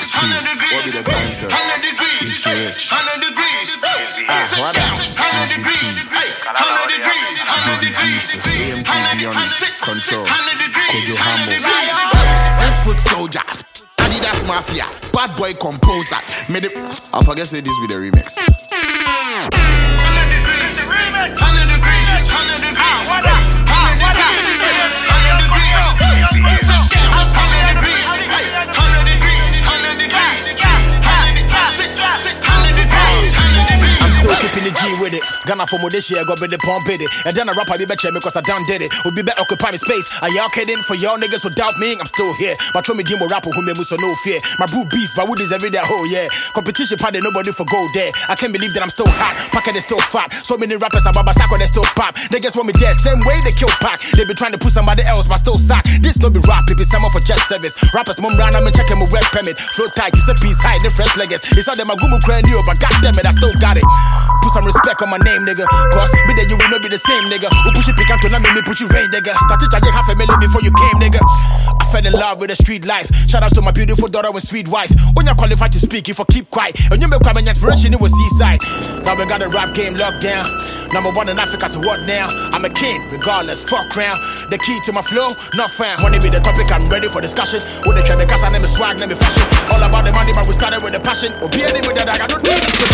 It's cool. What be the time, sir? 100 degrees. It's rich. 100 degrees. What up? 100 degrees. 100 degrees. 100 degrees. CMG beyond control. 100 degrees. Kojo Hambo. 6 foot soldier, Adidas Mafia, bad boy composer. I forget say this with the remix. 100 degrees. 100 degrees. 100 degrees. 100 degrees. 100 degrees. 100 degrees. 100 degrees. 100 degrees. 100 degrees. I'm still keeping the G with it. Ghana for more this year, go be the pump it. And then a rapper be better because I done did it. Would be better occupy my space. Are y'all kidding? For y'all niggas who doubt me, I'm still here. My throw me Jimbo rapper who made me so no fear. My brew beef, but wood is every day, oh yeah. Competition party, nobody for gold there. I can't believe that I'm still hot. Packet is still fat. So many rappers are Baba Sako, they still pop. Niggas want me dead, same way they kill Pac. They be trying to put somebody else, but still sack. This no be rap, it be someone for jet service. Rappers mum round, I'm checking my web permit. Flow tight, it's a piece high, the fresh leggings. It's all them a gumu crane you, but goddamn it, I still got it. Put some respect on my name, nigga. Cause me that you will not be the same, nigga. Who push it pick to not make me push you rain, nigga. Started charging half a million before you came, nigga. I fell in love with the street life. Shout out to my beautiful daughter and sweet wife. When you're qualified to speak, if I keep quiet. And you make crime and inspiration, it was seaside. Now we got the rap game locked down. Number 1 in Africa, so what now? I'm a king, regardless, fuck crown. The key to my flow, not found. Wanna be the topic, I'm ready for discussion. With the trap, because I name is swag, name is fashion. All about the money, but we started with the passion. Or be any with that, I got no need to.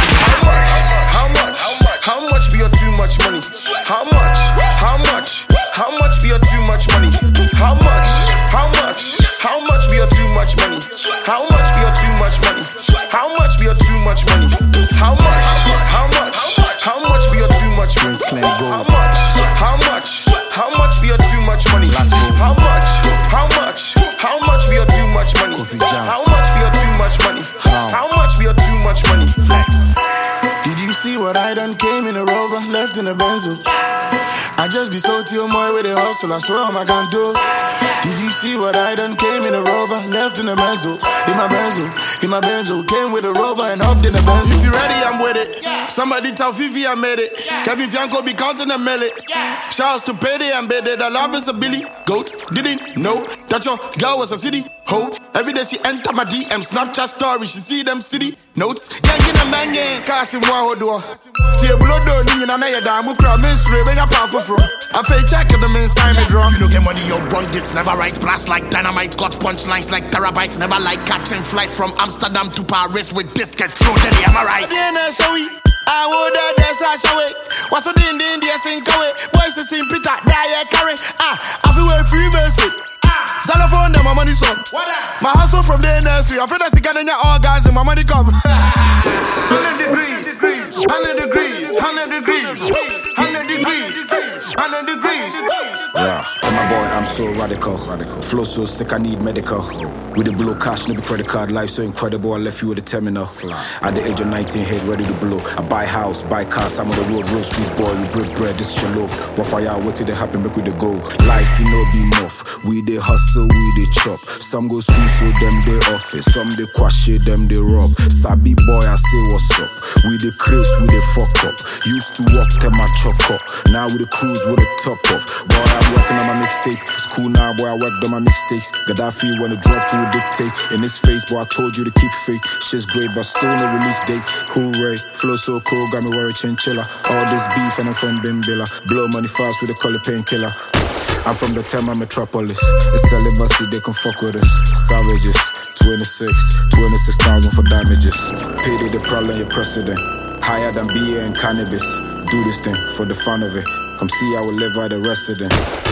How much be your too much money? How much? How much? How much be your too much money? How much? How much? How much be your too much money? How much be your too much money? How much be your too much money? How much? How much? How much be your too much money? How much? How much? How much be your too much money? How much? How much? How much be your too much money? How much be your too much money? How much be your too much money? Flex. Did you see what I done came in a Rover, left in a Benzo? I just be so to your boy with a hustle, I swear I can do. Did you see what I done came in a Rover, left in a Benzo? In my Benzo, came with a Rover and hopped in a Benzo. If you ready, I'm with it. Somebody tell Fifi I made it. Kevin Fianco be counting a millet. Shouts to Payday and Bede, the love is a Billy Goat. Didn't know that your girl was a city ho. Every day she enter my DM, Snapchat story, she see them city notes. Gang in a man gang, casting one door. See a blood door, nigga, and I damn who crowd minstrel, bring a powerful from. I fake check them inside me drum. You get money, your run this never right. Blast like dynamite, got punchlines like terabytes. Never like catching flight from Amsterdam to Paris with biscuits floating, am I right? I would have this I show it. What's the India sink away? Boys the same Peter, die carry. I feel very free mercy. Xylophone, them my money son. My hustle from the nursery. I'm afraid I see getting all guys and my money come. 100 degrees. 100 degrees. 100 degrees. 100 degrees. 100 degrees. Yeah, and my boy, I'm so radical. Flow so sick, I need medical. With the blow cash, no be credit card. Life so incredible, I left you with a terminal. At the age of 19, head ready to blow. I buy house, buy cars, I'm on the road, real street boy. We break bread, this is your loaf. What fire, what till they happen, make with the go. Life, you know, be enough. We they hustle, we they chop. Some go school, so them they office. Some they quash it, them they rob. Sabi boy, I say what's up. We the Chris, we the fuck up. Used to walk, tell my chop up. Now we the cruise with the top off. Boy, I'm working on my mixtape. It's cool now, boy, I worked on my mistakes. Gaddafi wanna drop through dictate. In his face, boy, I told you to keep fake. Shit's great, but still no release date. Hooray, flow so cool, got me worried chinchilla. All this beef and I'm from Bimbilla. Blow money fast with a color painkiller. I'm from the Tema metropolis. It's celibacy, they can fuck with us. Savages, 26,000 for damages. Payday the problem, your precedent. Higher than beer and cannabis. Do this thing for the fun of it. Come see how we live at the residence.